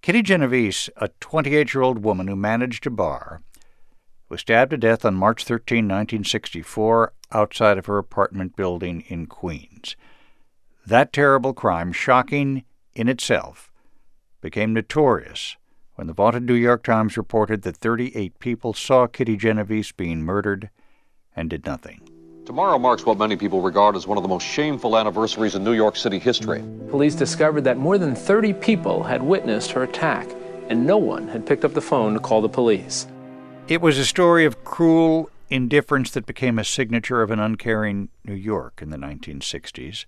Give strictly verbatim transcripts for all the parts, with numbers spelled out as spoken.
Kitty Genovese, a twenty-eight-year-old woman who managed a bar, was stabbed to death on March thirteenth, nineteen sixty-four, outside of her apartment building in Queens. That terrible crime, shocking in itself, became notorious when the vaunted New York Times reported that thirty-eight people saw Kitty Genovese being murdered and did nothing. Tomorrow marks what many people regard as one of the most shameful anniversaries in New York City history. Police discovered that more than thirty people had witnessed her attack, and no one had picked up the phone to call the police. It was a story of cruel indifference that became a signature of an uncaring New York in the nineteen sixties.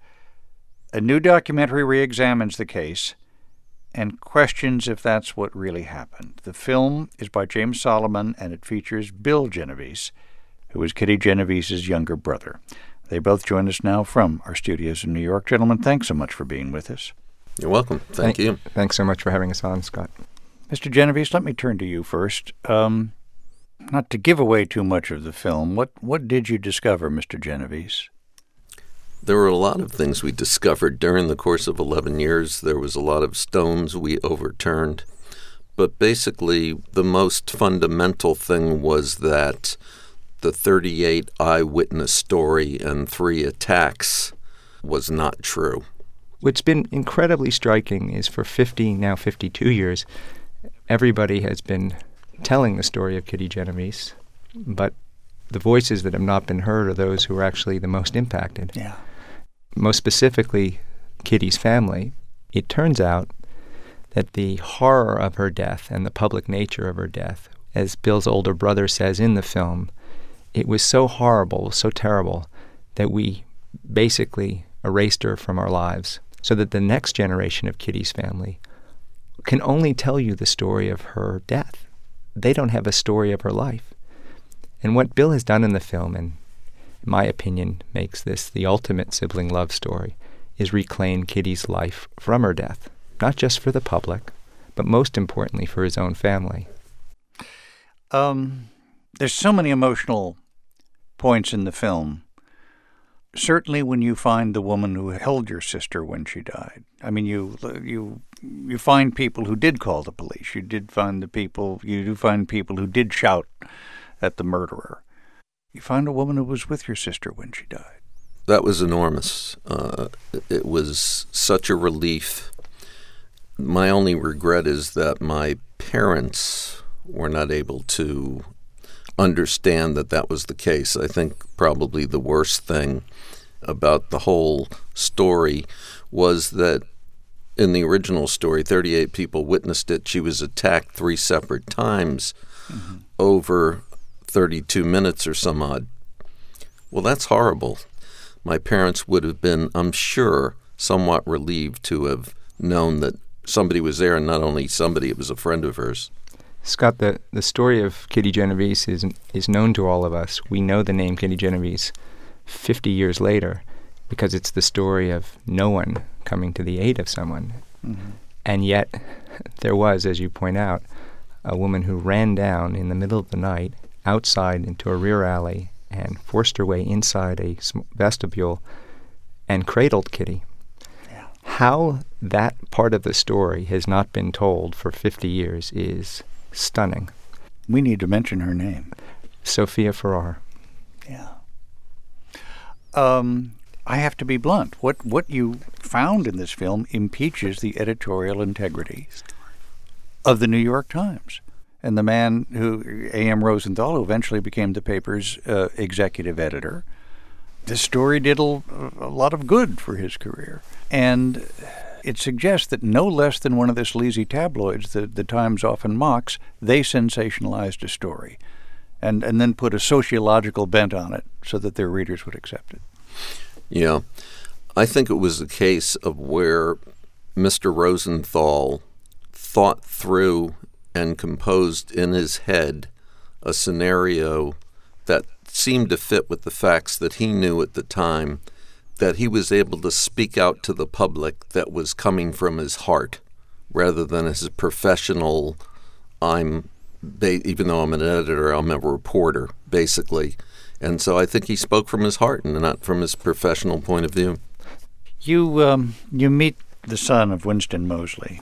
A new documentary re-examines the case and questions if that's what really happened. The film is by James Solomon, and it features Bill Genovese, who was Kitty Genovese's younger brother. They both join us now from our studios in New York. Gentlemen, thanks so much for being with us. You're welcome. Thank, Thank you. Thanks so much for having us on, Scott. Mister Genovese, let me turn to you first. Um, not to give away too much of the film, what, what did you discover, Mister Genovese? There were a lot of things we discovered during the course of eleven years. There was a lot of stones we overturned. But basically, the most fundamental thing was that the thirty-eight eyewitness story and three attacks was not true. What's been incredibly striking is for fifty, now fifty-two years, everybody has been telling the story of Kitty Genovese, but the voices that have not been heard are those who are actually the most impacted. Yeah. Most specifically, Kitty's family. It turns out that the horror of her death and the public nature of her death, as Bill's older brother says in the film, it was so horrible, so terrible, that we basically erased her from our lives so that the next generation of Kitty's family can only tell you the story of her death. They don't have a story of her life. And what Bill has done in the film, and in my opinion makes this the ultimate sibling love story, is reclaim Kitty's life from her death, not just for the public, but most importantly for his own family. Um, there's so many emotional points in the film. Certainly when you find the woman who held your sister when she died. I mean, you you you find people who did call the police. You did find the people, you do find people who did shout at the murderer. You find a woman who was with your sister when she died. That was enormous. Uh, it was such a relief. My only regret is that my parents were not able to understand that that was the case. I think probably the worst thing about the whole story was that in the original story, thirty-eight people witnessed it. She was attacked three separate times mm-hmm. over thirty-two minutes or some odd. Well, that's horrible. My parents would have been, I'm sure, somewhat relieved to have known that somebody was there, and not only somebody, it was a friend of hers. Scott, the, the story of Kitty Genovese is is known to all of us. We know the name Kitty Genovese fifty years later because it's the story of no one coming to the aid of someone. Mm-hmm. And yet there was, as you point out, a woman who ran down in the middle of the night outside into a rear alley and forced her way inside a vestibule and cradled Kitty. Yeah. How that part of the story has not been told for fifty years is stunning. We need to mention her name. Sophia Farrar. Yeah. Um, I have to be blunt. What what you found in this film impeaches the editorial integrity of the New York Times and the man who, A M Rosenthal, who eventually became the paper's uh, executive editor. This story did a, a lot of good for his career. And it suggests that no less than one of the sleazy tabloids that the Times often mocks, they sensationalized a story and, and then put a sociological bent on it so that their readers would accept it. Yeah. I think it was a case of where Mister Rosenthal thought through and composed in his head a scenario that seemed to fit with the facts that he knew at the time, that he was able to speak out to the public that was coming from his heart rather than as a professional, I'm, even though I'm an editor, I'm a reporter, basically. And so I think he spoke from his heart and not from his professional point of view. You um, you meet the son of Winston Moseley,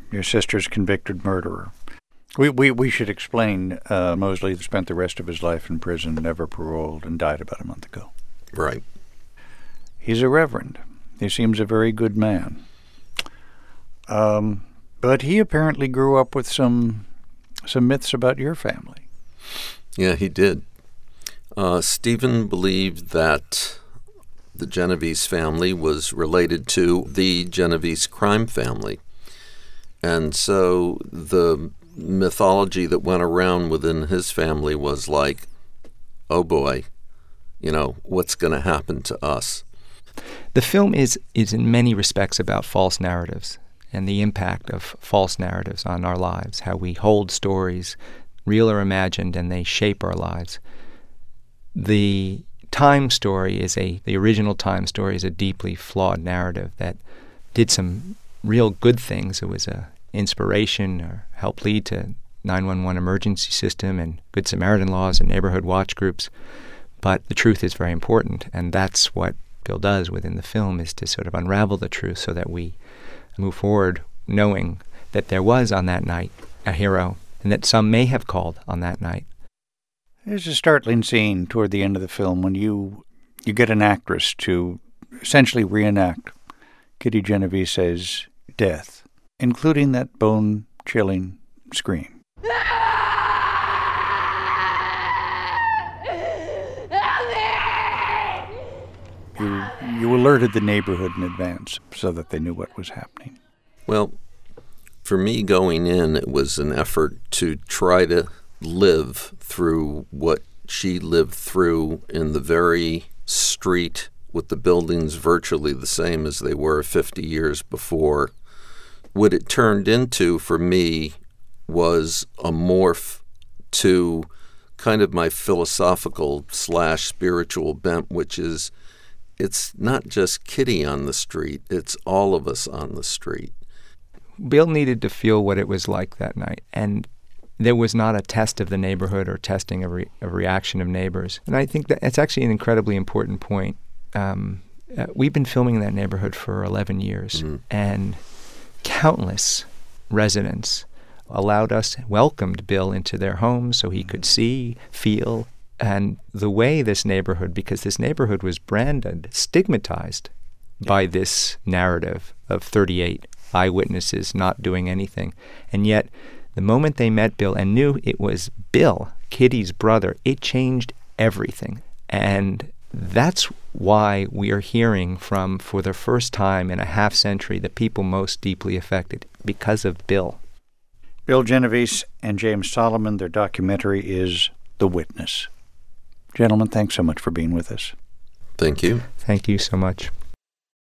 your sister's convicted murderer. We we, we should explain uh, Mosley spent the rest of his life in prison, never paroled, and died about a month ago. Right. He's a reverend. He seems a very good man. Um, but he apparently grew up with some some myths about your family. Yeah, he did. Uh, Stephen believed that the Genovese family was related to the Genovese crime family. And so the mythology that went around within his family was like, oh boy, you know, what's going to happen to us? The film is, is in many respects about false narratives and the impact of false narratives on our lives, how we hold stories, real or imagined, and they shape our lives. The Time story is a, the original Time story is a deeply flawed narrative that did some real good things. It was a inspiration or helped lead to nine one one emergency system and Good Samaritan laws and neighborhood watch groups. But the truth is very important, and that's what Bill does within the film, is to sort of unravel the truth so that we move forward knowing that there was on that night a hero, and that some may have called on that night. There's a startling scene toward the end of the film when you you get an actress to essentially reenact Kitty Genovese's death, including that bone-chilling scream. You, you alerted the neighborhood in advance so that they knew what was happening. Well, for me going in, it was an effort to try to live through what she lived through in the very street with the buildings virtually the same as they were fifty years before. What it turned into for me was a morph to kind of my philosophical slash spiritual bent, which is it's not just Kitty on the street, it's all of us on the street. Bill needed to feel what it was like that night, and there was not a test of the neighborhood or testing of, re- of reaction of neighbors. And I think that it's actually an incredibly important point. Um, uh, we've been filming in that neighborhood for eleven years, mm-hmm. and countless residents allowed us, welcomed Bill into their homes so he could see, feel, and the way this neighborhood, because this neighborhood was branded, stigmatized yeah. by this narrative of thirty-eight eyewitnesses not doing anything. And yet, the moment they met Bill and knew it was Bill, Kitty's brother, it changed everything. And that's why we are hearing from, for the first time in a half century, the people most deeply affected, because of Bill. Bill Genovese and James Solomon, their documentary is The Witness. Gentlemen, thanks so much for being with us. Thank you. Thank you so much.